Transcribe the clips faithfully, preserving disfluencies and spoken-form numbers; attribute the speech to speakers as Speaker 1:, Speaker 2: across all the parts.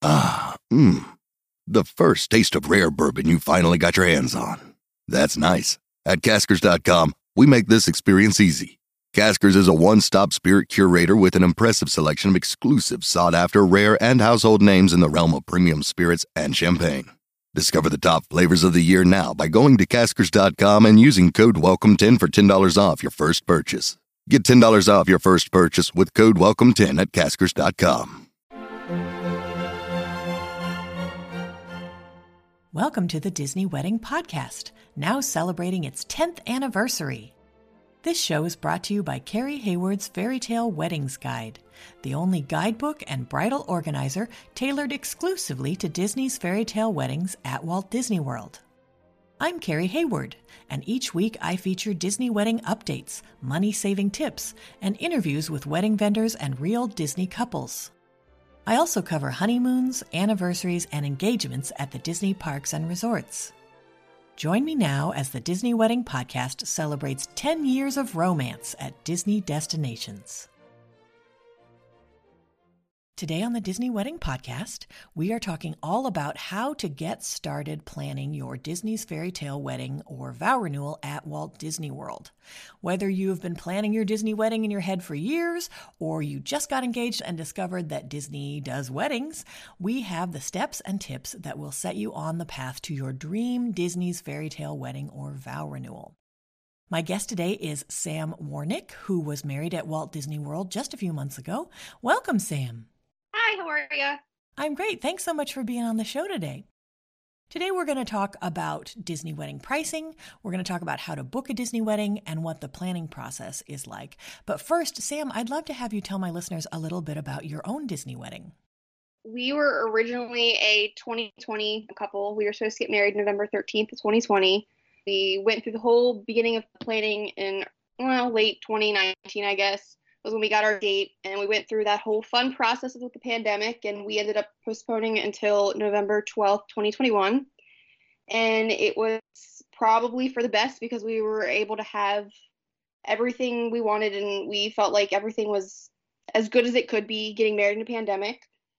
Speaker 1: Ah, mmm. The first taste of rare bourbon you finally got your hands on. That's nice. At Caskers dot com, we make this experience easy. Caskers is a one-stop spirit curator with an impressive selection of exclusive, sought-after, rare, and household names in the realm of premium spirits and champagne. Discover the top flavors of the year now by going to Caskers dot com and using code welcome ten for ten dollars off your first purchase. Get ten dollars off your first purchase with code welcome ten at Caskers dot com.
Speaker 2: Welcome to the Disney Wedding Podcast, now celebrating its tenth anniversary. This show is brought to you by Carrie Hayward's Fairy Tale Weddings Guide, the only guidebook and bridal organizer tailored exclusively to Disney's fairy tale weddings at Walt Disney World. I'm Carrie Hayward, and each week I feature Disney wedding updates, money-saving tips, and interviews with wedding vendors and real Disney couples. I also cover honeymoons, anniversaries, and engagements at the Disney parks and resorts. Join me now as the Disney Wedding Podcast celebrates ten years of romance at Disney destinations. Today on the Disney Wedding Podcast, we are talking all about how to get started planning your Disney's Fairy Tale wedding or vow renewal at Walt Disney World. Whether you've been planning your Disney wedding in your head for years, or you just got engaged and discovered that Disney does weddings, we have the steps and tips that will set you on the path to your dream Disney's Fairy Tale wedding or vow renewal. My guest today is Sam Warnick, who was married at Walt Disney World just a few months ago. Welcome, Sam.
Speaker 3: Hi, how are you?
Speaker 2: I'm great. Thanks so much for being on the show today. Today we're going to talk about Disney wedding pricing. We're going to talk about how to book a Disney wedding and what the planning process is like. But first, Sam, I'd love to have you tell my listeners a little bit about your own Disney wedding.
Speaker 3: We were originally a twenty twenty couple. We were supposed to get married November thirteenth of twenty twenty. We went through the whole beginning of planning in, well, late twenty nineteen, I guess, was when we got our date, and we went through that whole fun process with the pandemic, and we ended up postponing it until November twelfth, twenty twenty-one. And it was probably for the best because we were able to have everything we wanted, and we felt like everything was as good as it could be getting married in a pandemic.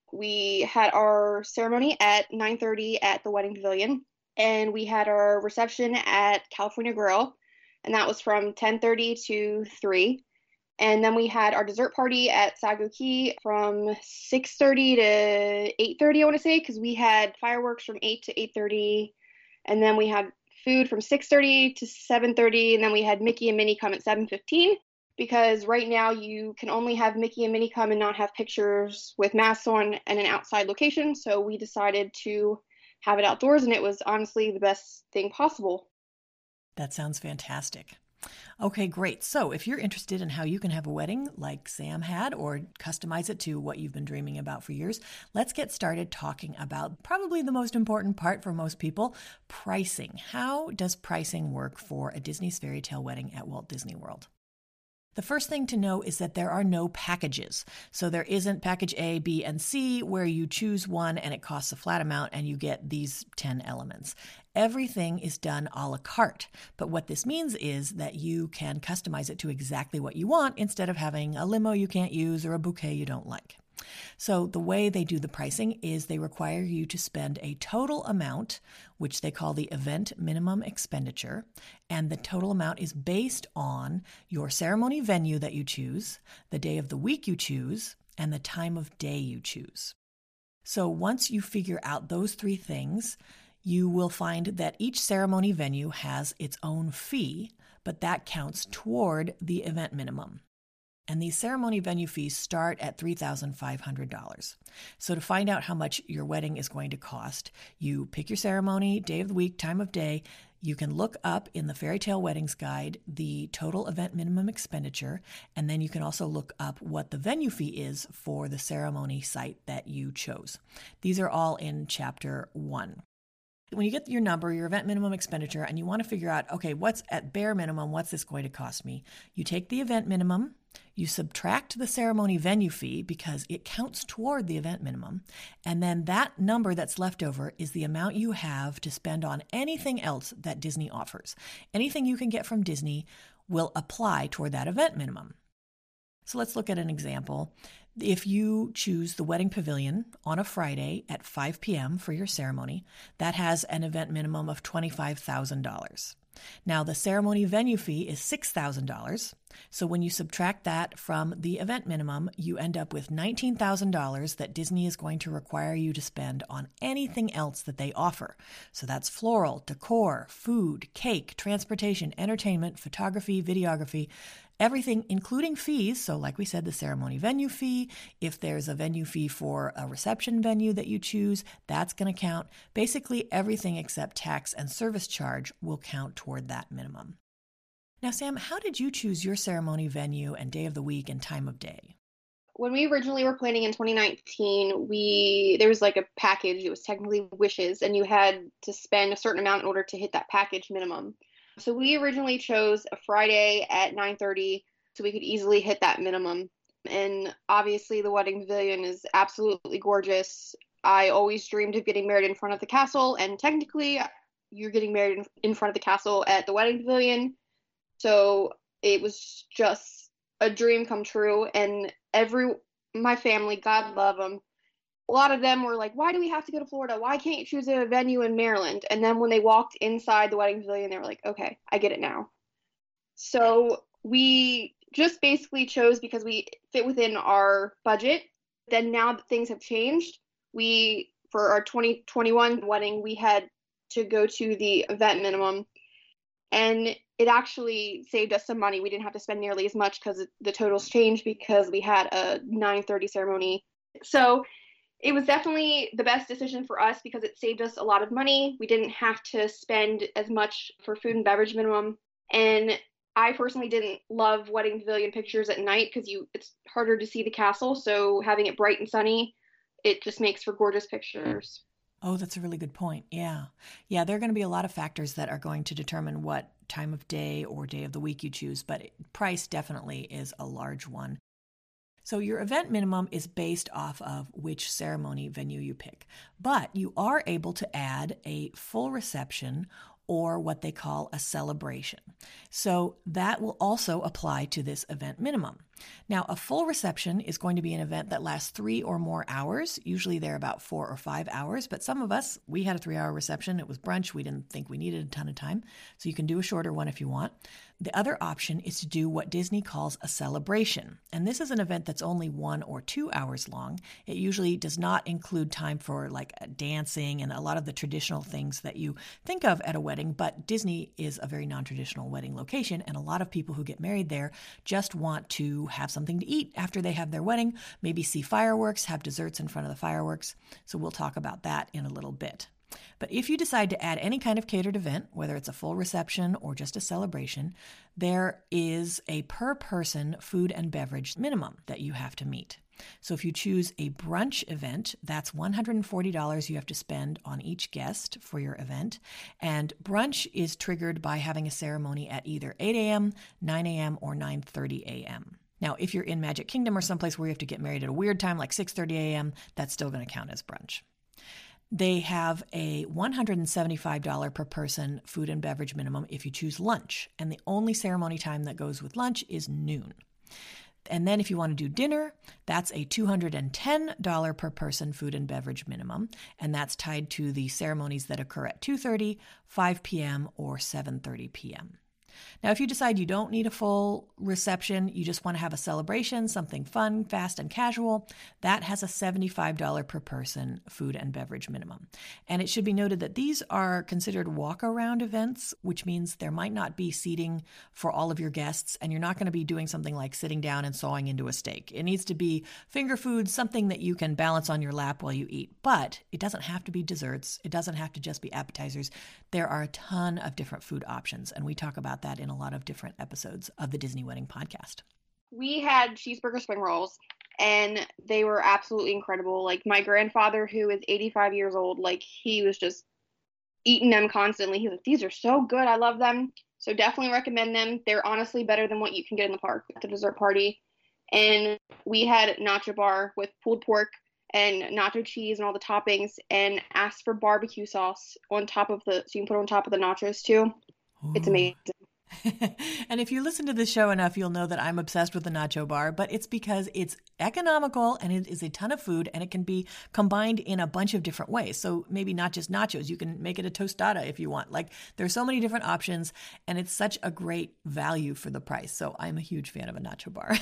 Speaker 3: We had our ceremony at nine thirty at the Wedding Pavilion, and we had our reception at California Grill, and that was from ten thirty to three. And then we had our dessert party at Sago Key from six thirty to eight thirty, I want to say, because we had fireworks from eight to eight thirty. And then we had food from six thirty to seven thirty. And then we had Mickey and Minnie come at seven fifteen. Because right now you can only have Mickey and Minnie come and not have pictures with masks on and an outside location. So we decided to have it outdoors, and it was honestly the best thing possible.
Speaker 2: That sounds fantastic. Okay, great. So if you're interested in how you can have a wedding like Sam had or customize it to what you've been dreaming about for years, let's get started talking about probably the most important part for most people, pricing. How does pricing work for a Disney's Fairy Tale wedding at Walt Disney World? The first thing to know is that there are no packages. So there isn't package A, B, and C where you choose one and it costs a flat amount and you get these ten elements. Everything is done a la carte. But what this means is that you can customize it to exactly what you want instead of having a limo you can't use or a bouquet you don't like. So the way they do the pricing is they require you to spend a total amount, which they call the event minimum expenditure, and the total amount is based on your ceremony venue that you choose, the day of the week you choose, and the time of day you choose. So once you figure out those three things, you will find that each ceremony venue has its own fee, but that counts toward the event minimum. And these ceremony venue fees start at three thousand five hundred dollars. So to find out how much your wedding is going to cost, you pick your ceremony, day of the week, time of day. You can look up in the Fairy Tale Weddings Guide the total event minimum expenditure, and then you can also look up what the venue fee is for the ceremony site that you chose. These are all in Chapter one. When you get your number, your event minimum expenditure, and you want to figure out, okay, what's at bare minimum, what's this going to cost me? You take the event minimum, you subtract the ceremony venue fee because it counts toward the event minimum, and then that number that's left over is the amount you have to spend on anything else that Disney offers. Anything you can get from Disney will apply toward that event minimum. So let's look at an example. If you choose the Wedding Pavilion on a Friday at five p.m. for your ceremony, that has an event minimum of twenty-five thousand dollars. Now, the ceremony venue fee is six thousand dollars. So when you subtract that from the event minimum, you end up with nineteen thousand dollars that Disney is going to require you to spend on anything else that they offer. So that's floral, decor, food, cake, transportation, entertainment, photography, videography, everything, including fees. So like we said, the ceremony venue fee, if there's a venue fee for a reception venue that you choose, that's going to count. Basically, everything except tax and service charge will count toward that minimum. Now, Sam, how did you choose your ceremony venue and day of the week and time of day?
Speaker 3: When we originally were planning in twenty nineteen, we there was like a package. It was technically wishes, and you had to spend a certain amount in order to hit that package minimum. So we originally chose a Friday at nine thirty so we could easily hit that minimum. And obviously the Wedding Pavilion is absolutely gorgeous. I always dreamed of getting married in front of the castle, and technically you're getting married in, in front of the castle at the Wedding Pavilion. So it was just a dream come true. And every, my family, God love them, a lot of them were like, why do we have to go to Florida? Why can't you choose a venue in Maryland? And then when they walked inside the Wedding Pavilion, they were like, okay, I get it now. So we just basically chose because we fit within our budget. Then now that things have changed, we, for our twenty twenty-one wedding, we had to go to the event minimum. And it actually saved us some money. We didn't have to spend nearly as much because the totals changed because we had a nine thirty ceremony. So it was definitely the best decision for us because it saved us a lot of money. We didn't have to spend as much for food and beverage minimum. And I personally didn't love Wedding Pavilion pictures at night because you it's harder to see the castle. So having it bright and sunny, it just makes for gorgeous pictures.
Speaker 2: Oh, that's a really good point. Yeah. Yeah, there are going to be a lot of factors that are going to determine what time of day or day of the week you choose, but price definitely is a large one. So your event minimum is based off of which ceremony venue you pick, but you are able to add a full reception or what they call a celebration. So that will also apply to this event minimum. Now, a full reception is going to be an event that lasts three or more hours. Usually they're about four or five hours, but some of us, we had a three hour reception. It was brunch. We didn't think we needed a ton of time. So you can do a shorter one if you want. The other option is to do what Disney calls a celebration. And this is an event that's only one or two hours long. It usually does not include time for like dancing and a lot of the traditional things that you think of at a wedding, but Disney is a very non-traditional wedding location. And a lot of people who get married there just want to have something to eat after they have their wedding, maybe see fireworks, have desserts in front of the fireworks. So we'll talk about that in a little bit. But if you decide to add any kind of catered event, whether it's a full reception or just a celebration, there is a per person food and beverage minimum that you have to meet. So if you choose a brunch event, that's one hundred forty dollars you have to spend on each guest for your event. And brunch is triggered by having a ceremony at either eight a.m., nine a.m., or nine thirty a.m. Now, if you're in Magic Kingdom or someplace where you have to get married at a weird time like six thirty a.m., that's still going to count as brunch. They have a one hundred seventy-five dollars per person food and beverage minimum if you choose lunch. And the only ceremony time that goes with lunch is noon. And then if you want to do dinner, that's a two hundred ten dollars per person food and beverage minimum. And that's tied to the ceremonies that occur at two thirty, five p.m., or seven thirty p.m. Now, if you decide you don't need a full reception, you just want to have a celebration, something fun, fast, and casual, that has a seventy-five dollars per person food and beverage minimum. And it should be noted that these are considered walk-around events, which means there might not be seating for all of your guests, and you're not going to be doing something like sitting down and sawing into a steak. It needs to be finger food, something that you can balance on your lap while you eat. But it doesn't have to be desserts. It doesn't have to just be appetizers. There are a ton of different food options, and we talk about that in a lot of different episodes of the Disney Wedding Podcast.
Speaker 3: We had cheeseburger spring rolls, and they were absolutely incredible. Like, my grandfather, who is eighty-five years old, like, he was just eating them constantly. He's like, these are so good. I love them. So definitely recommend them. They're honestly better than what you can get in the park at the dessert party. And we had nacho bar with pulled pork and nacho cheese and all the toppings, and asked for barbecue sauce on top of the, so you can put it on top of the nachos too. Ooh. It's amazing.
Speaker 2: And if you listen to this show enough, you'll know that I'm obsessed with the nacho bar, but it's because it's economical and it is a ton of food and it can be combined in a bunch of different ways. So maybe not just nachos, you can make it a tostada if you want. Like there's so many different options and it's such a great value for the price. So I'm a huge fan of a nacho bar.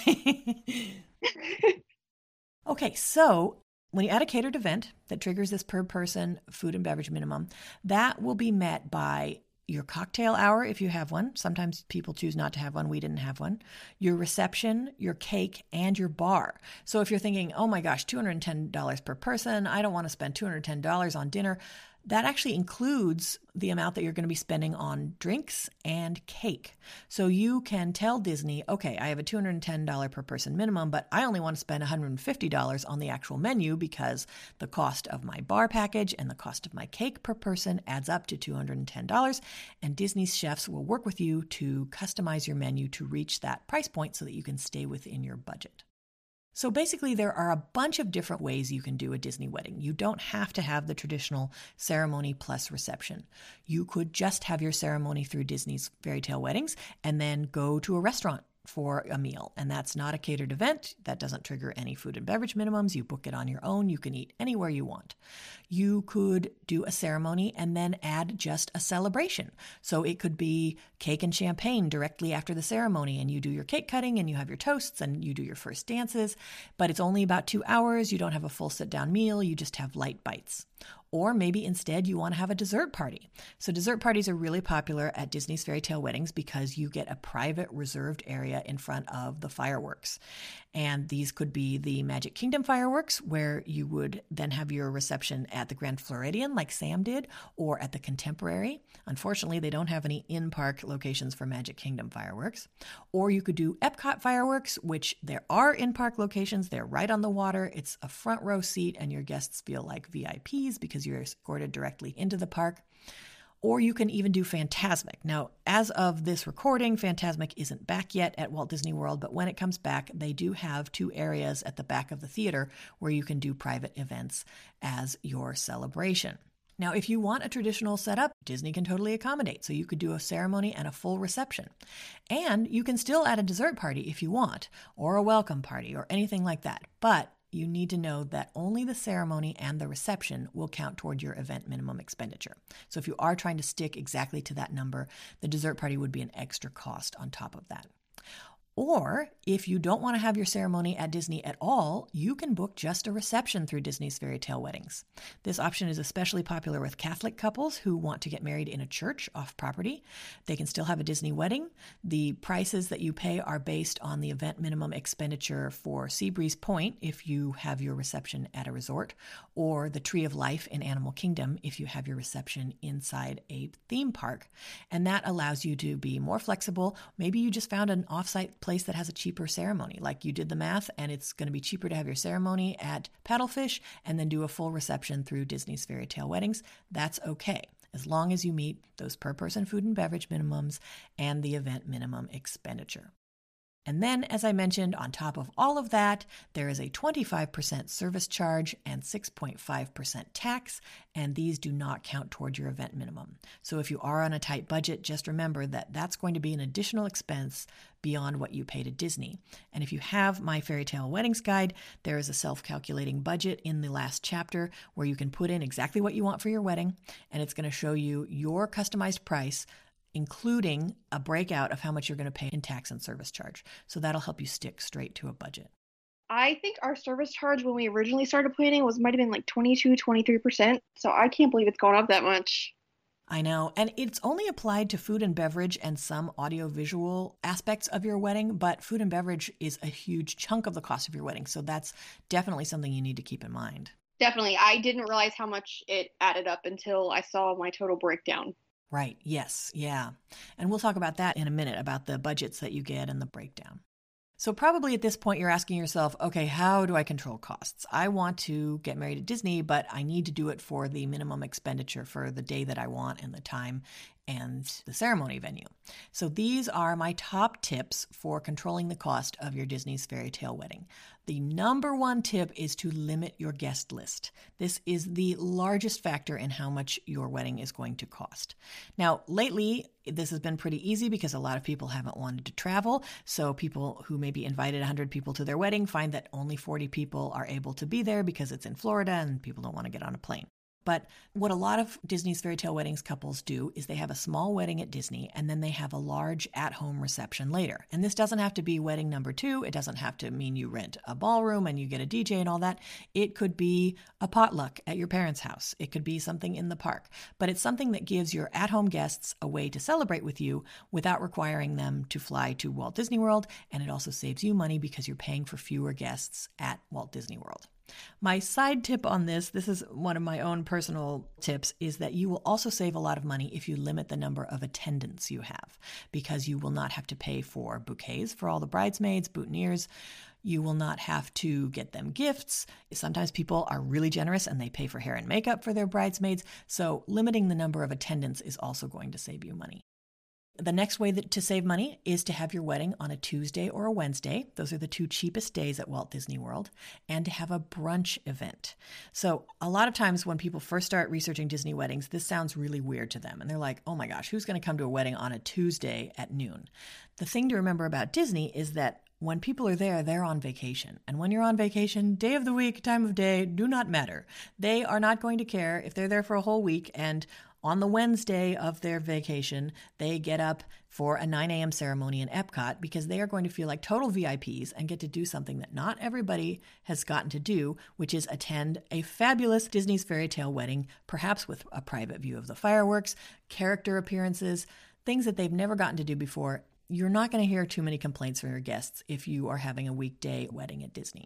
Speaker 2: Okay, so when you add a catered event that triggers this per person food and beverage minimum, that will be met by your cocktail hour if you have one. Sometimes people choose not to have one. We didn't have one. Your reception, your cake, and your bar. So if you're thinking, oh my gosh, two hundred ten dollars per person, I don't want to spend two hundred ten dollars on dinner, that actually includes the amount that you're going to be spending on drinks and cake. So you can tell Disney, okay, I have a two hundred ten dollars per person minimum, but I only want to spend one hundred fifty dollars on the actual menu because the cost of my bar package and the cost of my cake per person adds up to two hundred ten dollars. And Disney's chefs will work with you to customize your menu to reach that price point so that you can stay within your budget. So basically, there are a bunch of different ways you can do a Disney wedding. You don't have to have the traditional ceremony plus reception. You could just have your ceremony through Disney's Fairy Tale Weddings and then go to a restaurant for a meal. And that's not a catered event. That doesn't trigger any food and beverage minimums. You book it on your own. You can eat anywhere you want. You could do a ceremony and then add just a celebration. So it could be cake and champagne directly after the ceremony, and you do your cake cutting and you have your toasts and you do your first dances, but it's only about two hours. You don't have a full sit-down meal. You just have light bites. Or maybe instead you want to have a dessert party. So dessert parties are really popular at Disney's Fairy Tale Weddings because you get a private reserved area in front of the fireworks. And these could be the Magic Kingdom fireworks, where you would then have your reception at the Grand Floridian like Sam did, or at the Contemporary. Unfortunately, they don't have any in-park locations for Magic Kingdom fireworks. Or you could do Epcot fireworks, which there are in-park locations. They're right on the water. It's a front row seat and your guests feel like V I Ps because you're escorted directly into the park. Or you can even do Fantasmic. Now, as of this recording, Fantasmic isn't back yet at Walt Disney World, but when it comes back, they do have two areas at the back of the theater where you can do private events as your celebration. Now, if you want a traditional setup, Disney can totally accommodate. So you could do a ceremony and a full reception. And you can still add a dessert party if you want, or a welcome party, or anything like that. But you need to know that only the ceremony and the reception will count toward your event minimum expenditure. So if you are trying to stick exactly to that number, the dessert party would be an extra cost on top of that. Or if you don't want to have your ceremony at Disney at all, you can book just a reception through Disney's Fairy Tale Weddings. This option is especially popular with Catholic couples who want to get married in a church off property. They can still have a Disney wedding. The prices that you pay are based on the event minimum expenditure for Seabreeze Point if you have your reception at a resort, or the Tree of Life in Animal Kingdom if you have your reception inside a theme park. And that allows you to be more flexible. Maybe you just found an offsite place that has a cheaper ceremony, like you did the math, and it's going to be cheaper to have your ceremony at Paddlefish and then do a full reception through Disney's Fairy Tale Weddings. That's okay, as long as you meet those per person food and beverage minimums and the event minimum expenditure. And then, as I mentioned, on top of all of that, there is a twenty-five percent service charge and six point five percent tax, and these do not count toward your event minimum. So if you are on a tight budget, just remember that that's going to be an additional expense beyond what you pay to Disney. And if you have my Fairy Tale Weddings Guide, there is a self-calculating budget in the last chapter where you can put in exactly what you want for your wedding, and it's going to show you your customized price, including a breakout of how much you're going to pay in tax and service charge. So that'll help you stick straight to a budget.
Speaker 3: I think our service charge when we originally started planning was might have been like twenty-two, twenty-three percent. So I can't believe it's gone up that much.
Speaker 2: I know. And it's only applied to food and beverage and some audio-visual aspects of your wedding, but food and beverage is a huge chunk of the cost of your wedding. So that's definitely something you need to keep in mind.
Speaker 3: Definitely. I didn't realize how much it added up until I saw my total breakdown.
Speaker 2: Right. Yes. Yeah. And we'll talk about that in a minute, about the budgets that you get and the breakdown. So probably at this point, you're asking yourself, okay, how do I control costs? I want to get married at Disney, but I need to do it for the minimum expenditure for the day that I want and the time and the ceremony venue. So these are my top tips for controlling the cost of your Disney's Fairy Tale wedding. The number one tip is to limit your guest list. This is the largest factor in how much your wedding is going to cost. Now, lately, this has been pretty easy because a lot of people haven't wanted to travel. So people who maybe invited one hundred people to their wedding find that only forty people are able to be there because it's in Florida and people don't want to get on a plane. But what a lot of Disney's Fairy Tale Weddings couples do is they have a small wedding at Disney and then they have a large at-home reception later. And this doesn't have to be wedding number two. It doesn't have to mean you rent a ballroom and you get a D J and all that. It could be a potluck at your parents' house. It could be something in the park. But it's something that gives your at-home guests a way to celebrate with you without requiring them to fly to Walt Disney World. And it also saves you money because you're paying for fewer guests at Walt Disney World. My side tip on this, this is one of my own personal tips, is that you will also save a lot of money if you limit the number of attendants you have, because you will not have to pay for bouquets for all the bridesmaids, boutonnieres. You will not have to get them gifts. Sometimes people are really generous and they pay for hair and makeup for their bridesmaids. So limiting the number of attendants is also going to save you money. The next way that, to save money is to have your wedding on a Tuesday or a Wednesday. Those are the two cheapest days at Walt Disney World, and to have a brunch event. So a lot of times when people first start researching Disney weddings, this sounds really weird to them. And they're like, oh my gosh, who's going to come to a wedding on a Tuesday at noon? The thing to remember about Disney is that when people are there, they're on vacation. And when you're on vacation, day of the week, time of day, do not matter. They are not going to care if they're there for a whole week and on the Wednesday of their vacation, they get up for a nine a.m. ceremony in Epcot because they are going to feel like total V I Ps and get to do something that not everybody has gotten to do, which is attend a fabulous Disney's Fairy Tale wedding, perhaps with a private view of the fireworks, character appearances, things that they've never gotten to do before. You're not going to hear too many complaints from your guests if you are having a weekday wedding at Disney.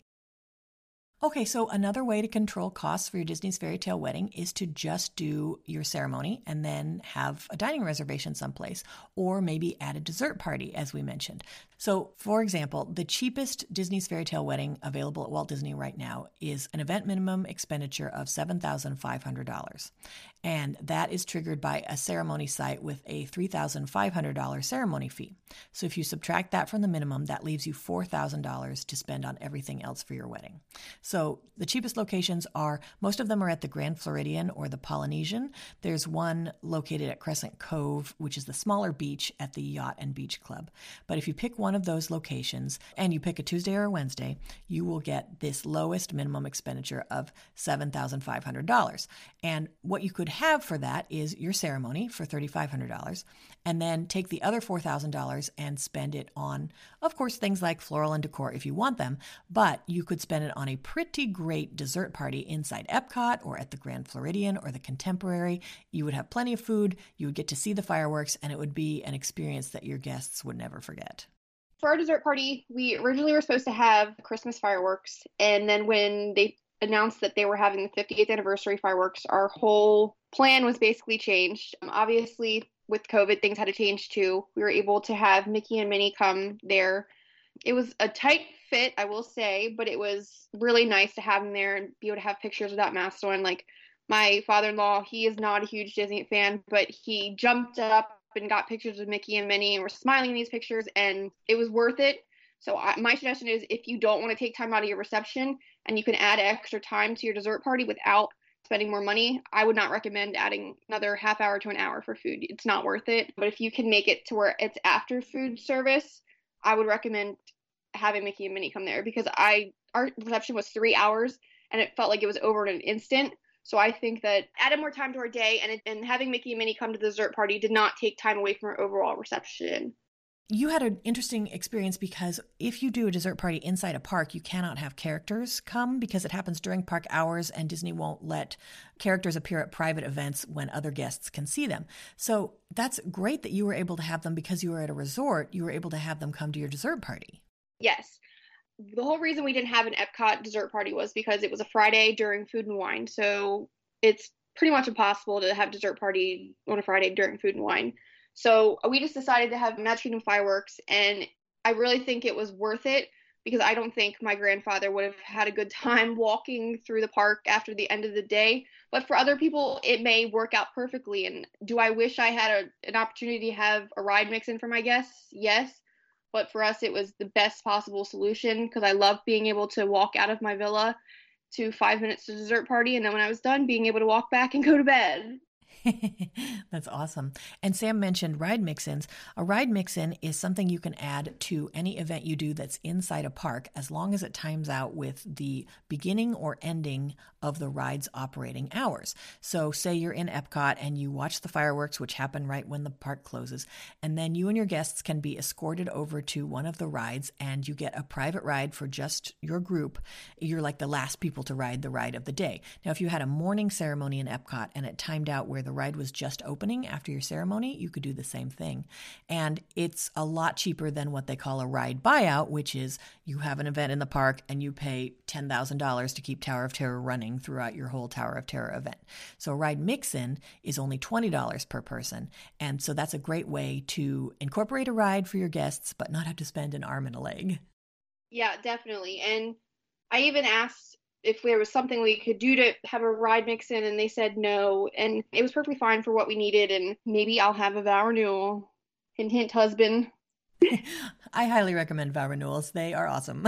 Speaker 2: Okay, so another way to control costs for your Disney's Fairy Tale wedding is to just do your ceremony and then have a dining reservation someplace, or maybe add a dessert party, as we mentioned. So, for example, the cheapest Disney's Fairy Tale wedding available at Walt Disney right now is an event minimum expenditure of seven thousand five hundred dollars. And that is triggered by a ceremony site with a three thousand five hundred dollars ceremony fee. So if you subtract that from the minimum, that leaves you four thousand dollars to spend on everything else for your wedding. So the cheapest locations are, most of them are at the Grand Floridian or the Polynesian. There's one located at Crescent Cove, which is the smaller beach at the Yacht and Beach Club. But if you pick one of those locations and you pick a Tuesday or a Wednesday, you will get this lowest minimum expenditure of seven thousand five hundred dollars. And what you could have for that is your ceremony for three thousand five hundred dollars, and then take the other four thousand dollars and spend it on, of course, things like floral and decor if you want them, but you could spend it on a pretty great dessert party inside Epcot or at the Grand Floridian or the Contemporary. You would have plenty of food, you would get to see the fireworks, and it would be an experience that your guests would never forget.
Speaker 3: For our dessert party, we originally were supposed to have Christmas fireworks, and then when they announced that they were having the fiftieth anniversary fireworks, our whole plan was basically changed. Um, obviously, with COVID, things had to change too. We were able to have Mickey and Minnie come there. It was a tight fit, I will say, but it was really nice to have them there and be able to have pictures without masks on. Like, my father-in-law, he is not a huge Disney fan, but he jumped up and got pictures of Mickey and Minnie and were smiling in these pictures, and it was worth it. So I, my suggestion is, if you don't want to take time out of your reception and you can add extra time to your dessert party without spending more money, I would not recommend adding another half hour to an hour for food. It's not worth it. But if you can make it to where it's after food service, I would recommend having Mickey and Minnie come there, because I our reception was three hours and it felt like it was over in an instant. So I think that adding more time to our day and, and having Mickey and Minnie come to the dessert party did not take time away from our overall reception.
Speaker 2: You had an interesting experience, because if you do a dessert party inside a park, you cannot have characters come because it happens during park hours, and Disney won't let characters appear at private events when other guests can see them. So that's great that you were able to have them, because you were at a resort, you were able to have them come to your dessert party.
Speaker 3: Yes. The whole reason we didn't have an Epcot dessert party was because it was a Friday during Food and Wine. So it's pretty much impossible to have dessert party on a Friday during Food and Wine. So we just decided to have Magic Kingdom fireworks, and I really think it was worth it because I don't think my grandfather would have had a good time walking through the park after the end of the day. But for other people, it may work out perfectly. And do I wish I had a, an opportunity to have a ride mix in for my guests? Yes. But for us, it was the best possible solution because I love being able to walk out of my villa to five minutes to dessert party. And then when I was done, being able to walk back and go to bed.
Speaker 2: That's awesome. And Sam mentioned ride mix-ins. A ride mix-in is something you can add to any event you do that's inside a park as long as it times out with the beginning or ending of the ride's operating hours. So say you're in Epcot and you watch the fireworks, which happen right when the park closes, and then you and your guests can be escorted over to one of the rides and you get a private ride for just your group. You're like the last people to ride the ride of the day. Now, if you had a morning ceremony in Epcot and it timed out where the ride was just opening after your ceremony, you could do the same thing. And it's a lot cheaper than what they call a ride buyout, which is you have an event in the park and you pay ten thousand dollars to keep Tower of Terror running throughout your whole Tower of Terror event. So a ride mix-in is only twenty dollars per person. And so that's a great way to incorporate a ride for your guests, but not have to spend an arm and a leg.
Speaker 3: Yeah, definitely. And I even asked if there was something we could do to have a ride mix in, and they said no. And it was perfectly fine for what we needed. And maybe I'll have a vow renewal. Hint, hint, husband.
Speaker 2: I highly recommend vow renewals. They are awesome.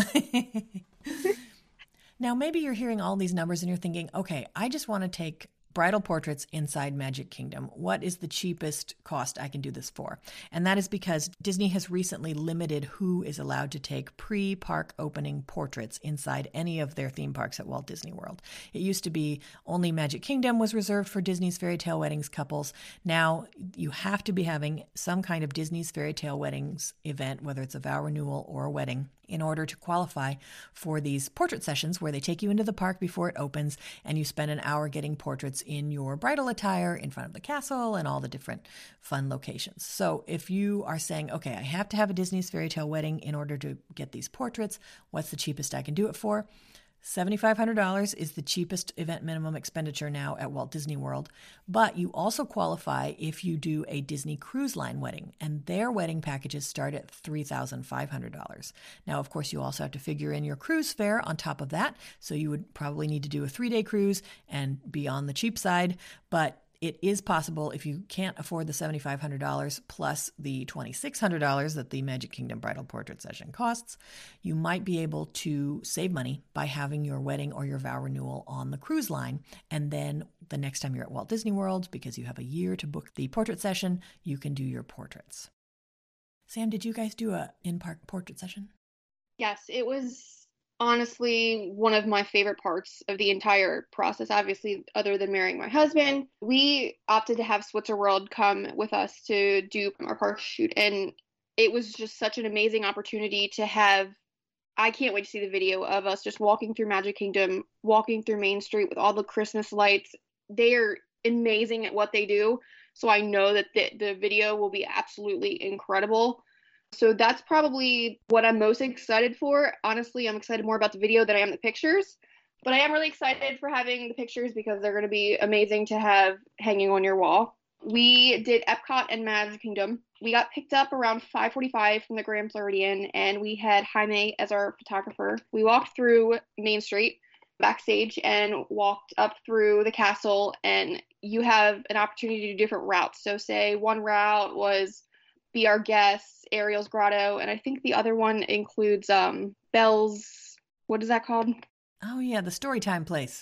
Speaker 2: Now, maybe you're hearing all these numbers and you're thinking, okay, I just want to take bridal portraits inside Magic Kingdom. What is the cheapest cost I can do this for? And that is because Disney has recently limited who is allowed to take pre-park opening portraits inside any of their theme parks at Walt Disney World. It used to be only Magic Kingdom was reserved for Disney's Fairy Tale Weddings couples. Now you have to be having some kind of Disney's Fairy Tale Weddings event, whether it's a vow renewal or a wedding, in order to qualify for these portrait sessions where they take you into the park before it opens and you spend an hour getting portraits in your bridal attire in front of the castle and all the different fun locations. So if you are saying, okay, I have to have a Disney's Fairy Tale Wedding in order to get these portraits, what's the cheapest I can do it for? seven thousand five hundred dollars is the cheapest event minimum expenditure now at Walt Disney World, but you also qualify if you do a Disney Cruise Line wedding, and their wedding packages start at three thousand five hundred dollars. Now, of course, you also have to figure in your cruise fare on top of that, so you would probably need to do a three-day cruise and be on the cheap side, but it is possible if you can't afford the seven thousand five hundred dollars plus the two thousand six hundred dollars that the Magic Kingdom Bridal Portrait Session costs, you might be able to save money by having your wedding or your vow renewal on the cruise line. And then the next time you're at Walt Disney World, because you have a year to book the portrait session, you can do your portraits. Sam, did you guys do a in-park portrait session?
Speaker 3: Yes, it was honestly one of my favorite parts of the entire process, obviously, other than marrying my husband. We opted to have Switzerworld come with us to do our park shoot, and it was just such an amazing opportunity to have. I can't wait to see the video of us just walking through Magic Kingdom, walking through Main Street with all the Christmas lights. They are amazing at what they do, so I know that the, the video will be absolutely incredible. So that's probably what I'm most excited for. Honestly, I'm excited more about the video than I am the pictures. But I am really excited for having the pictures because they're going to be amazing to have hanging on your wall. We did Epcot and Magic Kingdom. We got picked up around five forty-five from the Grand Floridian, and we had Jaime as our photographer. We walked through Main Street backstage and walked up through the castle, and you have an opportunity to do different routes. So say one route was Be Our Guests, Ariel's Grotto, and I think the other one includes um Belle's, what is that called?
Speaker 2: Oh yeah, the Storytime place.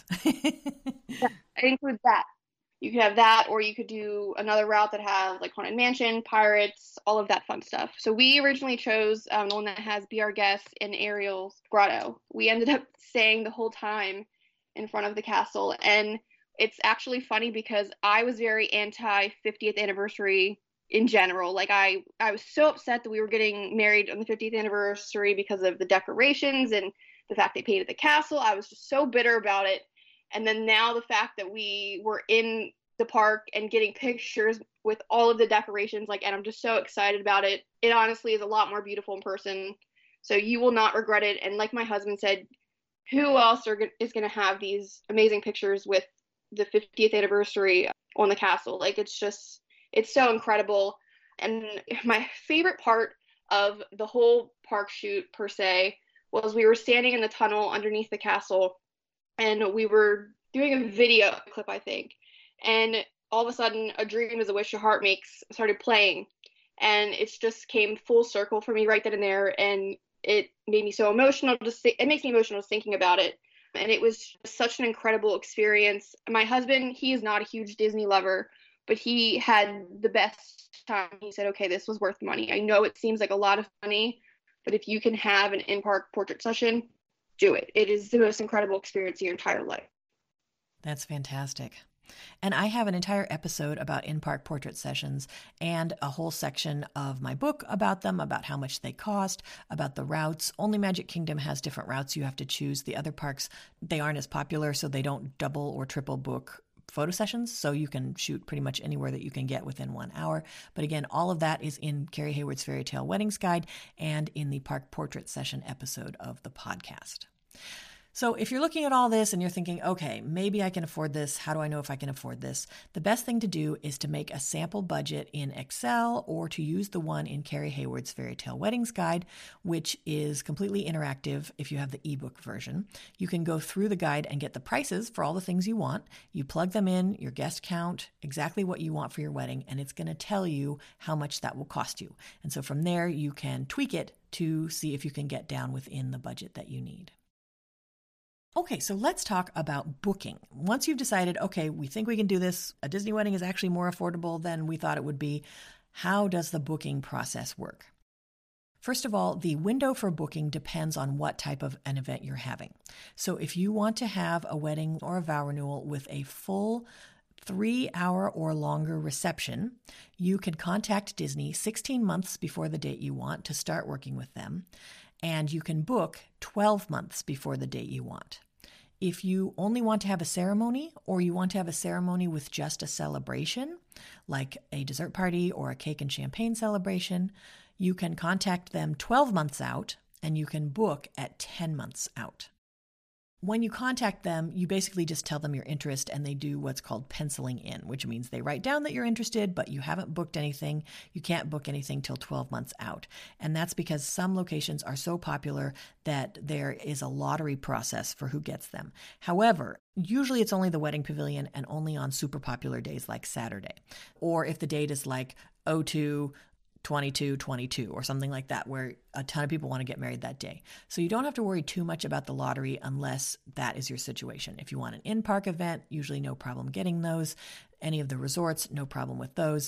Speaker 3: Yeah, it includes that. You could have that, or you could do another route that has like Haunted Mansion, Pirates, all of that fun stuff. So we originally chose um, the one that has Be Our Guests and Ariel's Grotto. We ended up staying the whole time in front of the castle, and it's actually funny because I was very anti fiftieth anniversary in general. Like I, I was so upset that we were getting married on the fiftieth anniversary because of the decorations and the fact they painted the castle. I was just so bitter about it. And then now the fact that we were in the park and getting pictures with all of the decorations, like, and I'm just so excited about it. It honestly is a lot more beautiful in person. So you will not regret it. And like my husband said, who else are, is going to have these amazing pictures with the fiftieth anniversary on the castle? Like, it's just, it's so incredible. And my favorite part of the whole park shoot per se was we were standing in the tunnel underneath the castle, and we were doing a video clip, I think. And all of a sudden, A Dream is a Wish Your Heart Makes started playing. And it just came full circle for me right then and there. And it made me so emotional. Just it makes me emotional just thinking about it. And it was such an incredible experience. My husband, he is not a huge Disney lover, but he had the best time. He said, okay, this was worth the money. I know it seems like a lot of money, but if you can have an in-park portrait session, do it. It is the most incredible experience of your entire life.
Speaker 2: That's fantastic. And I have an entire episode about in-park portrait sessions and a whole section of my book about them, about how much they cost, about the routes. Only Magic Kingdom has different routes you have to choose. The other parks, they aren't as popular, so they don't double or triple book photo sessions, so you can shoot pretty much anywhere that you can get within one hour. But again, all of that is in Carrie Hayward's Fairy Tale Weddings Guide and in the Park Portrait Session episode of the podcast. So if you're looking at all this and you're thinking, okay, maybe I can afford this. How do I know if I can afford this? The best thing to do is to make a sample budget in Excel or to use the one in Carrie Hayward's Fairy Tale Weddings Guide, which is completely interactive if you have the ebook version. You can go through the guide and get the prices for all the things you want. You plug them in, your guest count, exactly what you want for your wedding, and it's going to tell you how much that will cost you. And so from there, you can tweak it to see if you can get down within the budget that you need. Okay, so let's talk about booking. Once you've decided, okay, we think we can do this, a Disney wedding is actually more affordable than we thought it would be, how does the booking process work? First of all, the window for booking depends on what type of an event you're having. So if you want to have a wedding or a vow renewal with a full three hour or longer reception, you can contact Disney sixteen months before the date you want to start working with them, and you can book twelve months before the date you want. If you only want to have a ceremony, or you want to have a ceremony with just a celebration, like a dessert party or a cake and champagne celebration, you can contact them twelve months out, and you can book at ten months out. When you contact them, you basically just tell them your interest, and they do what's called penciling in, which means they write down that you're interested, but you haven't booked anything. You can't book anything till twelve months out. And that's because some locations are so popular that there is a lottery process for who gets them. However, usually it's only the wedding pavilion and only on super popular days like Saturday. Or if the date is like oh two twenty-two twenty-two or something like that, where a ton of people want to get married that day. So you don't have to worry too much about the lottery unless that is your situation. If you want an in-park event, usually no problem getting those. Any of the resorts, no problem with those.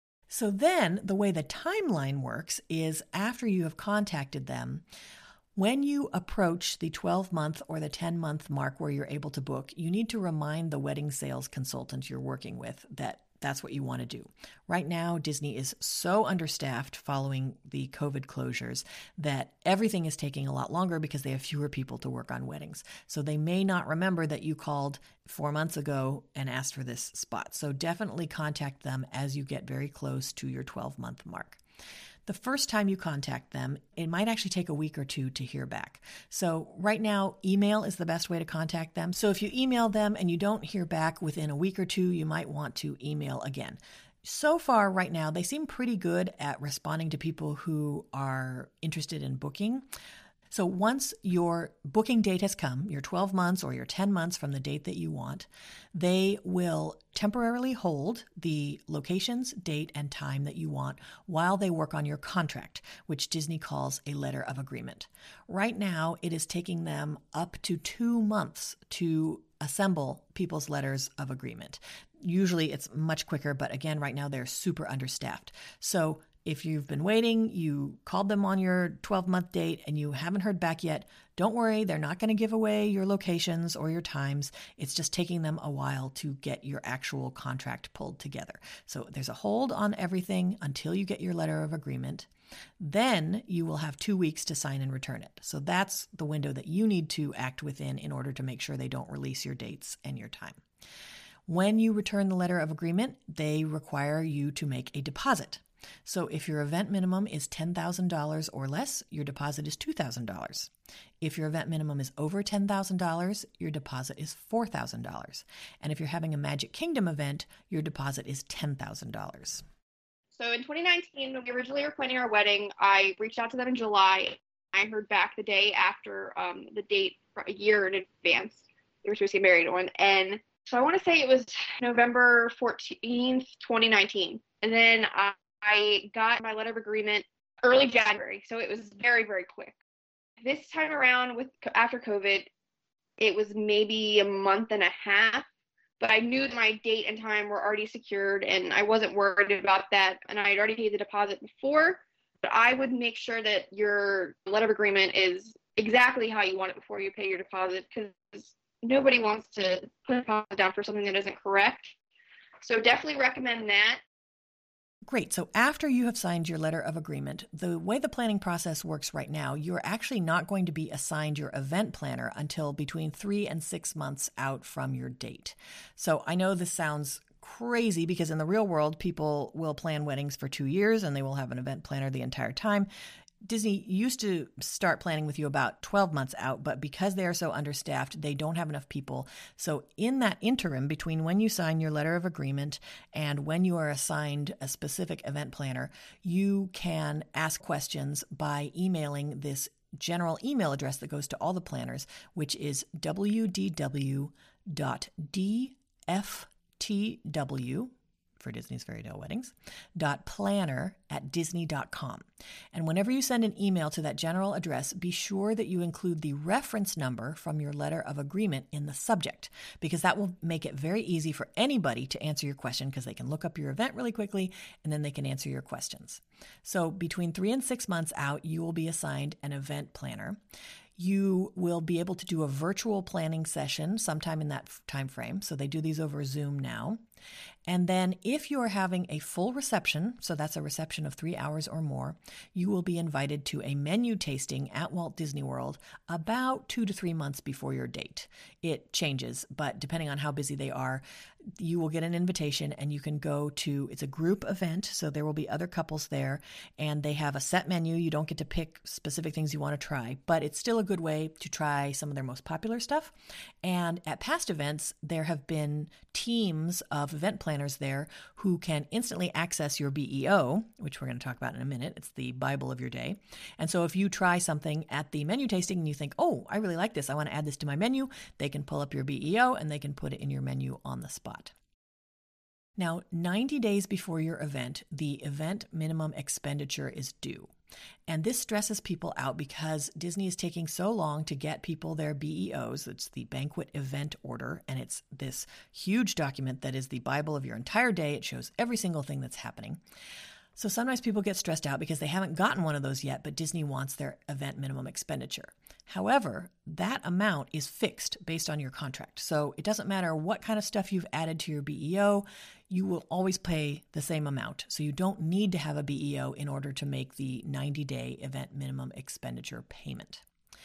Speaker 2: So then the way the timeline works is after you have contacted them, when you approach the twelve-month or the ten-month mark where you're able to book, you need to remind the wedding sales consultant you're working with that that's what you want to do. Right now, Disney is so understaffed following the COVID closures that everything is taking a lot longer because they have fewer people to work on weddings. So they may not remember that you called four months ago and asked for this spot. So definitely contact them as you get very close to your twelve-month mark. The first time you contact them, it might actually take a week or two to hear back. So right now, email is the best way to contact them. So if you email them and you don't hear back within a week or two, you might want to email again. So far right now, they seem pretty good at responding to people who are interested in booking. So once your booking date has come, your twelve months or your ten months from the date that you want, they will temporarily hold the locations, date, and time that you want while they work on your contract, which Disney calls a letter of agreement. Right now, it is taking them up to two months to assemble people's letters of agreement. Usually it's much quicker, but again, right now they're super understaffed. So if you've been waiting, you called them on your twelve-month date and you haven't heard back yet, don't worry, they're not going to give away your locations or your times. It's just taking them a while to get your actual contract pulled together. So there's a hold on everything until you get your letter of agreement. Then you will have two weeks to sign and return it. So that's the window that you need to act within in order to make sure they don't release your dates and your time. When you return the letter of agreement, they require you to make a deposit. So if your event minimum is ten thousand dollars or less, your deposit is two thousand dollars. If your event minimum is over ten thousand dollars, your deposit is four thousand dollars. And if you're having a Magic Kingdom event, your deposit is ten thousand dollars.
Speaker 3: So in twenty nineteen, when we originally were planning our wedding, I reached out to them in July. I heard back the day after um, the date for a year in advance. We were supposed to get married on. And so I want to say it was November fourteenth, twenty nineteen. And then I, I got my letter of agreement early January. So it was very, very quick. This time around, with after COVID, it was maybe a month and a half. But I knew my date and time were already secured, and I wasn't worried about that. And I had already paid the deposit before. But I would make sure that your letter of agreement is exactly how you want it before you pay your deposit, because nobody wants to put a deposit down for something that isn't correct. So definitely recommend that.
Speaker 2: Great. So after you have signed your letter of agreement, the way the planning process works right now, you're actually not going to be assigned your event planner until between three and six months out from your date. So I know this sounds crazy because in the real world, people will plan weddings for two years and they will have an event planner the entire time. Disney used to start planning with you about twelve months out, but because they are so understaffed, they don't have enough people. So in that interim between when you sign your letter of agreement and when you are assigned a specific event planner, you can ask questions by emailing this general email address that goes to all the planners, which is w d w dot d f t w for Disney's Fairy Tale Weddings, dot planner at disney dot com. And whenever you send an email to that general address, be sure that you include the reference number from your letter of agreement in the subject, because that will make it very easy for anybody to answer your question, because they can look up your event really quickly and then they can answer your questions. So between three and six months out, you will be assigned an event planner. You will be able to do a virtual planning session sometime in that time frame. So they do these over Zoom now. And then if you are having a full reception, so that's a reception of three hours or more, you will be invited to a menu tasting at Walt Disney World about two to three months before your date. It changes, but depending on how busy they are, you will get an invitation and you can go to, it's a group event, so there will be other couples there, and they have a set menu. You don't get to pick specific things you want to try, but it's still a good way to try some of their most popular stuff. And at past events, there have been teams of event planners there who can instantly access your B E O, which we're going to talk about in a minute. It's the Bible of your day. And so if you try something at the menu tasting and you think, oh, I really like this, I want to add this to my menu, they can pull up your B E O and they can put it in your menu on the spot. Now, ninety days before your event, the event minimum expenditure is due. And this stresses people out because Disney is taking so long to get people their B E Os. It's the Banquet Event Order, and it's this huge document that is the Bible of your entire day. It shows every single thing that's happening. So sometimes people get stressed out because they haven't gotten one of those yet, but Disney wants their event minimum expenditure. However, that amount is fixed based on your contract. So it doesn't matter what kind of stuff you've added to your B E O, you will always pay the same amount. So you don't need to have a B E O in order to make the ninety-day event minimum expenditure payment.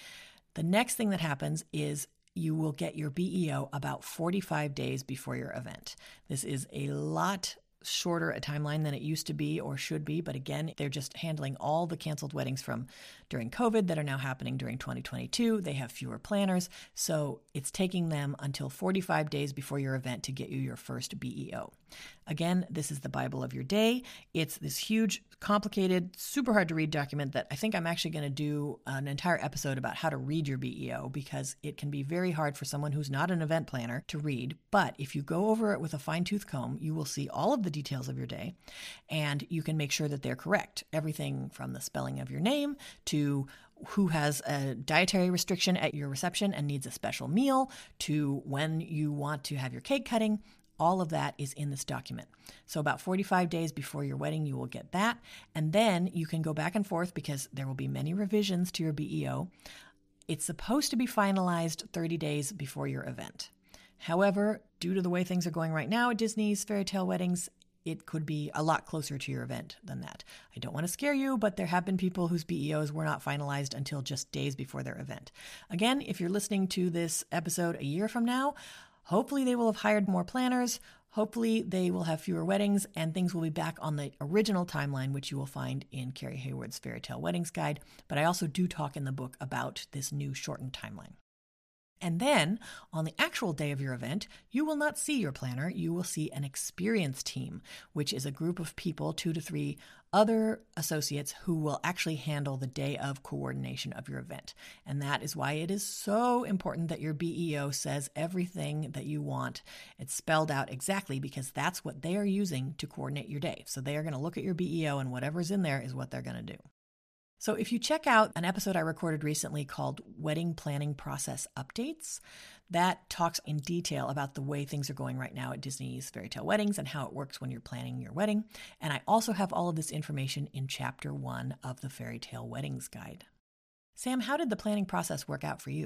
Speaker 2: The next thing that happens is you will get your B E O about forty-five days before your event. This is a lot shorter a timeline than it used to be or should be. But again, they're just handling all the canceled weddings from during COVID that are now happening during twenty twenty-two. They have fewer planners. So it's taking them until forty-five days before your event to get you your first B E O. Again, this is the Bible of your day. It's this huge, complicated, super hard to read document that I think I'm actually going to do an entire episode about how to read your B E O, because it can be very hard for someone who's not an event planner to read. But if you go over it with a fine-tooth comb, you will see all of the details of your day, and you can make sure that they're correct. Everything from the spelling of your name to who has a dietary restriction at your reception and needs a special meal, to when you want to have your cake cutting. All of that is in this document. So about forty-five days before your wedding, you will get that. And then you can go back and forth because there will be many revisions to your B E O. It's supposed to be finalized thirty days before your event. However, due to the way things are going right now at Disney's Fairy Tale Weddings, it could be a lot closer to your event than that. I don't want to scare you, but there have been people whose B E Os were not finalized until just days before their event. Again, if you're listening to this episode a year from now, hopefully they will have hired more planners. Hopefully they will have fewer weddings and things will be back on the original timeline, which you will find in Carrie Hayward's Fairy Tale Weddings Guide. But I also do talk in the book about this new shortened timeline. And then on the actual day of your event, you will not see your planner. You will see an experience team, which is a group of people, two to three other associates who will actually handle the day of coordination of your event. And that is why it is so important that your B E O says everything that you want. It's spelled out exactly because that's what they are using to coordinate your day. So they are going to look at your B E O and whatever's in there is what they're going to do. So if you check out an episode I recorded recently called Wedding Planning Process Updates, that talks in detail about the way things are going right now at Disney's Fairy Tale Weddings and how it works when you're planning your wedding. And I also have all of this information in chapter one of the Fairy Tale Weddings Guide. Sam, how did the planning process work out for you?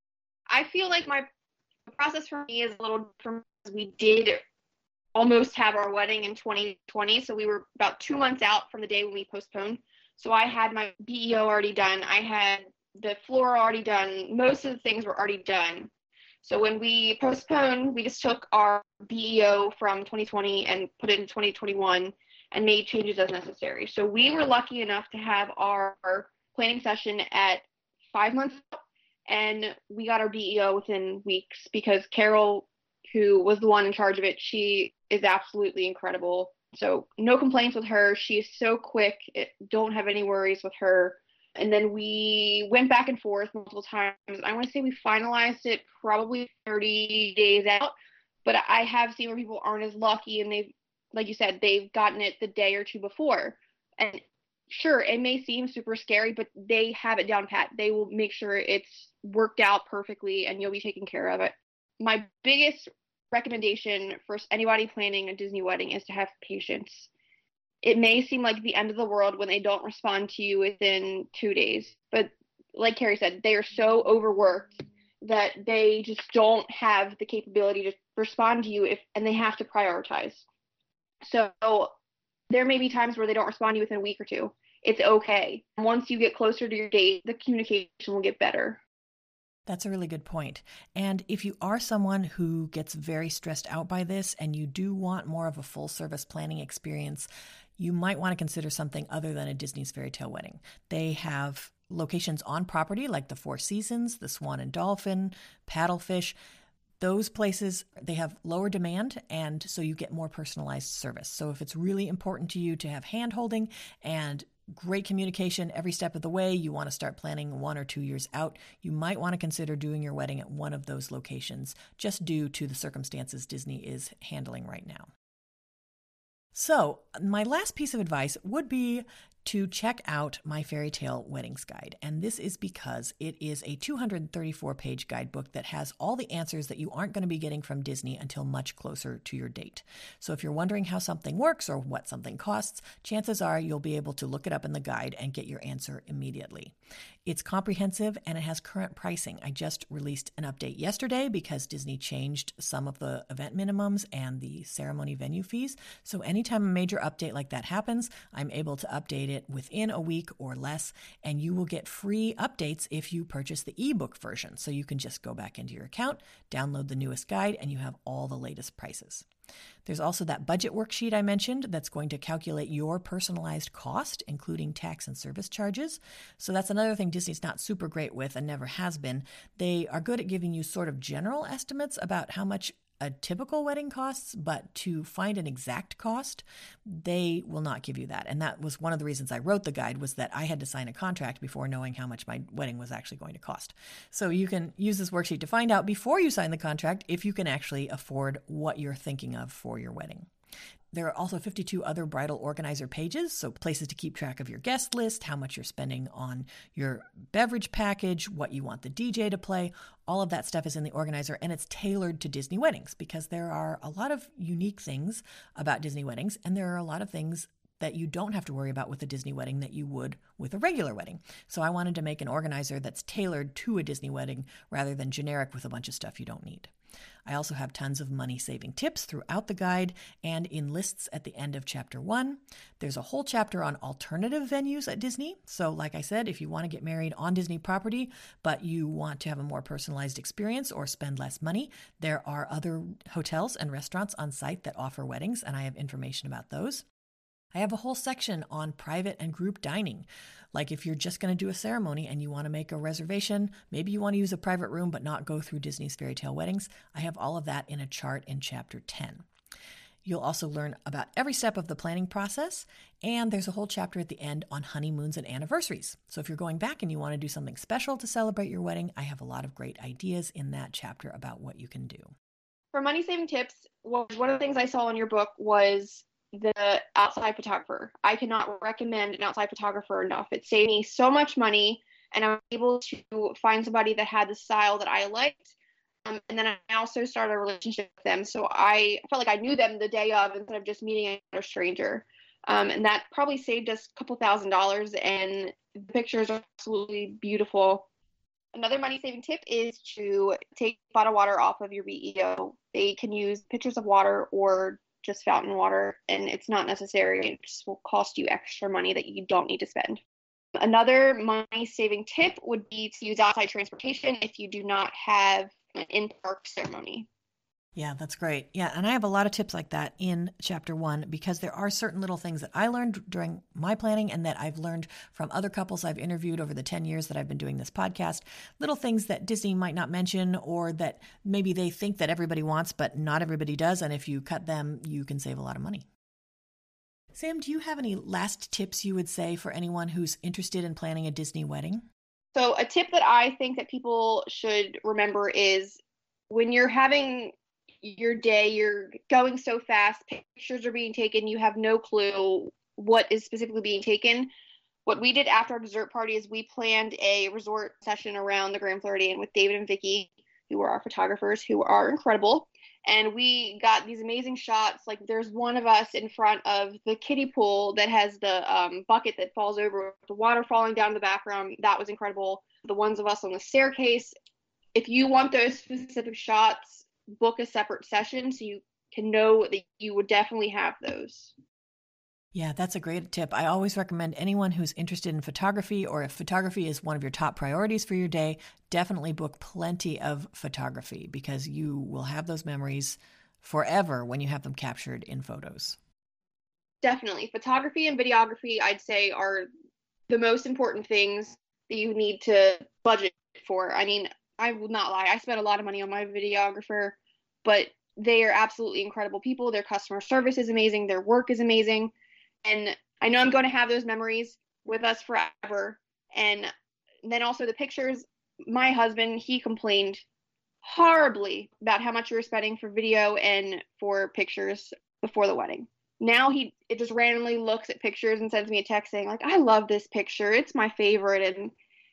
Speaker 3: I feel like my process for me is a little different because we did almost have our wedding in twenty twenty. So we were about two months out from the day when we postponed. So I had my B E O already done. I had the floor already done. Most of the things were already done. So when we postponed, we just took our B E O from twenty twenty and put it in twenty twenty-one and made changes as necessary. So we were lucky enough to have our planning session at five months out, and we got our B E O within weeks because Carol, who was the one in charge of it, she is absolutely incredible. So no complaints with her. She is so quick. It, don't have any worries with her. And then we went back and forth multiple times. I want to say we finalized it probably thirty days out, but I have seen where people aren't as lucky and they've, like you said, they've gotten it the day or two before. And sure, it may seem super scary, but they have it down pat. They will make sure it's worked out perfectly and you'll be taken care of it. My biggest recommendation for anybody planning a Disney wedding is to have patience. It may seem like the end of the world when they don't respond to you within two days, but like Carrie said, they are so overworked that they just don't have the capability to respond to you if, and they have to prioritize. So there may be times where they don't respond to you within a week or two. It's okay. Once you get closer to your date, the communication will get better.
Speaker 2: That's a really good point. And if you are someone who gets very stressed out by this and you do want more of a full service planning experience, you might want to consider something other than a Disney's Fairy Tale Wedding. They have locations on property like the Four Seasons, the Swan and Dolphin, Paddlefish. Those places, they have lower demand, and so you get more personalized service. So if it's really important to you to have hand-holding and great communication every step of the way, you want to start planning one or two years out, you might want to consider doing your wedding at one of those locations, just due to the circumstances Disney is handling right now. So my last piece of advice would be to check out my Fairy Tale Weddings Guide. And this is because it is a two hundred thirty-four page guidebook that has all the answers that you aren't going to be getting from Disney until much closer to your date. So if you're wondering how something works or what something costs, chances are you'll be able to look it up in the guide and get your answer immediately. It's comprehensive and it has current pricing. I just released an update yesterday because Disney changed some of the event minimums and the ceremony venue fees. So anytime a major update like that happens, I'm able to update it within a week or less, and you will get free updates if you purchase the ebook version. So you can just go back into your account, download the newest guide, and you have all the latest prices. There's also that budget worksheet I mentioned that's going to calculate your personalized cost, including tax and service charges. So that's another thing Disney's not super great with and never has been. They are good at giving you sort of general estimates about how much a typical wedding costs, but to find an exact cost, they will not give you that. And that was one of the reasons I wrote the guide, was that I had to sign a contract before knowing how much my wedding was actually going to cost. So you can use this worksheet to find out before you sign the contract if you can actually afford what you're thinking of for your wedding. There are also fifty-two other bridal organizer pages, so places to keep track of your guest list, how much you're spending on your beverage package, what you want the D J to play. All of that stuff is in the organizer, and it's tailored to Disney weddings because there are a lot of unique things about Disney weddings, and there are a lot of things that you don't have to worry about with a Disney wedding that you would with a regular wedding. So I wanted to make an organizer that's tailored to a Disney wedding rather than generic with a bunch of stuff you don't need. I also have tons of money-saving tips throughout the guide and in lists at the end of chapter one. There's a whole chapter on alternative venues at Disney. So like I said, if you want to get married on Disney property, but you want to have a more personalized experience or spend less money, there are other hotels and restaurants on site that offer weddings, and I have information about those. I have a whole section on private and group dining. Like if you're just going to do a ceremony and you want to make a reservation, maybe you want to use a private room but not go through Disney's Fairy Tale Weddings, I have all of that in a chart in chapter ten. You'll also learn about every step of the planning process, and there's a whole chapter at the end on honeymoons and anniversaries. So if you're going back and you want to do something special to celebrate your wedding, I have a lot of great ideas in that chapter about what you can do.
Speaker 3: For money saving tips, one of the things I saw in your book was the outside photographer. I cannot recommend an outside photographer enough. It saved me so much money, and I was able to find somebody that had the style that I liked. Um, and then I also started a relationship with them. So I felt like I knew them the day of instead of just meeting a stranger. Um, and that probably saved us a couple thousand dollars, and the pictures are absolutely beautiful. Another money-saving tip is to take bottled water off of your V E O. They can use pitchers of water or just fountain water, and it's not necessary. It just will cost you extra money that you don't need to spend. Another money-saving tip would be to use outside transportation if you do not have an in-park ceremony.
Speaker 2: Yeah, that's great. Yeah, and I have a lot of tips like that in chapter one because there are certain little things that I learned during my planning and that I've learned from other couples I've interviewed over the ten years that I've been doing this podcast. Little things that Disney might not mention or that maybe they think that everybody wants, but not everybody does. And if you cut them, you can save a lot of money. Sam, do you have any last tips you would say for anyone who's interested in planning a Disney wedding?
Speaker 3: So a tip that I think that people should remember is when you're having your day, you're going so fast, pictures are being taken, you have no clue what is specifically being taken. What we did after our dessert party is we planned a resort session around the Grand Floridian with David and Vicky, who are our photographers, who are incredible. And we got these amazing shots. Like there's one of us in front of the kiddie pool that has the um, bucket that falls over, the water falling down in the background. That was incredible. The ones of us on the staircase. If you want those specific shots, book a separate session so you can know that you would definitely have those.
Speaker 2: Yeah, that's a great tip. I always recommend anyone who's interested in photography, or if photography is one of your top priorities for your day, definitely book plenty of photography because you will have those memories forever when you have them captured in photos.
Speaker 3: Definitely. Photography and videography, I'd say, are the most important things that you need to budget for. I mean, I will not lie. I spent a lot of money on my videographer, but they are absolutely incredible people. Their customer service is amazing. Their work is amazing. And I know I'm going to have those memories with us forever. And then also the pictures, my husband, he complained horribly about how much we were spending for video and for pictures before the wedding. Now he it just randomly looks at pictures and sends me a text saying, like, I love this picture. It's my favorite. And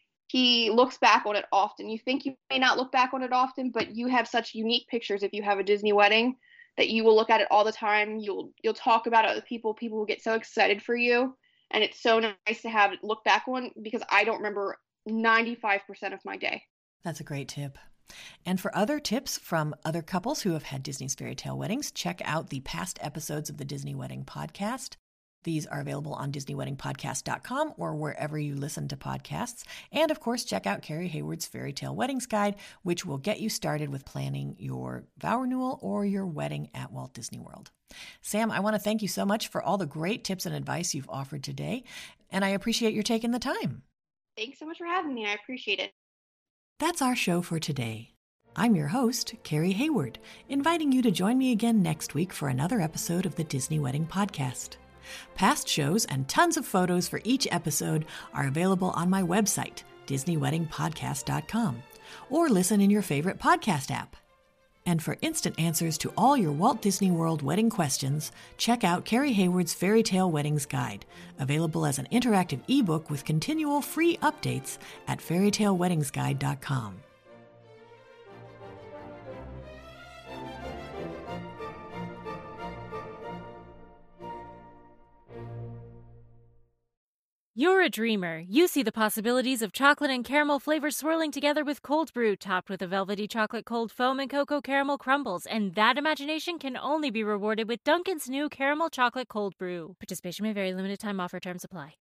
Speaker 3: he looks back on it often. You think you may not look back on it often, but you have such unique pictures if you have a Disney wedding that you will look at it all the time. You'll you'll talk about it with people. People will get so excited for you. And it's so nice to have it look back on because I don't remember ninety-five percent of my day.
Speaker 2: That's a great tip. And for other tips from other couples who have had Disney's Fairy Tale Weddings, check out the past episodes of the Disney Wedding Podcast. These are available on disney wedding podcast dot com or wherever you listen to podcasts. And of course, check out Carrie Hayward's Fairy Tale Weddings Guide, which will get you started with planning your vow renewal or your wedding at Walt Disney World. Sam, I want to thank you so much for all the great tips and advice you've offered today, and I appreciate your taking the time.
Speaker 3: Thanks so much for having me. I appreciate it.
Speaker 2: That's our show for today. I'm your host, Carrie Hayward, inviting you to join me again next week for another episode of the Disney Wedding Podcast. Past shows and tons of photos for each episode are available on my website, disney wedding podcast dot com, or listen in your favorite podcast app. And for instant answers to all your Walt Disney World wedding questions, check out Carrie Hayward's Fairy Tale Weddings Guide, available as an interactive ebook with continual free updates at fairy tale weddings guide dot com.
Speaker 4: You're a dreamer. You see the possibilities of chocolate and caramel flavors swirling together with cold brew, topped with a velvety chocolate cold foam and cocoa caramel crumbles. And that imagination can only be rewarded with Dunkin's new caramel chocolate cold brew. Participation may vary. Limited time offer. Terms apply.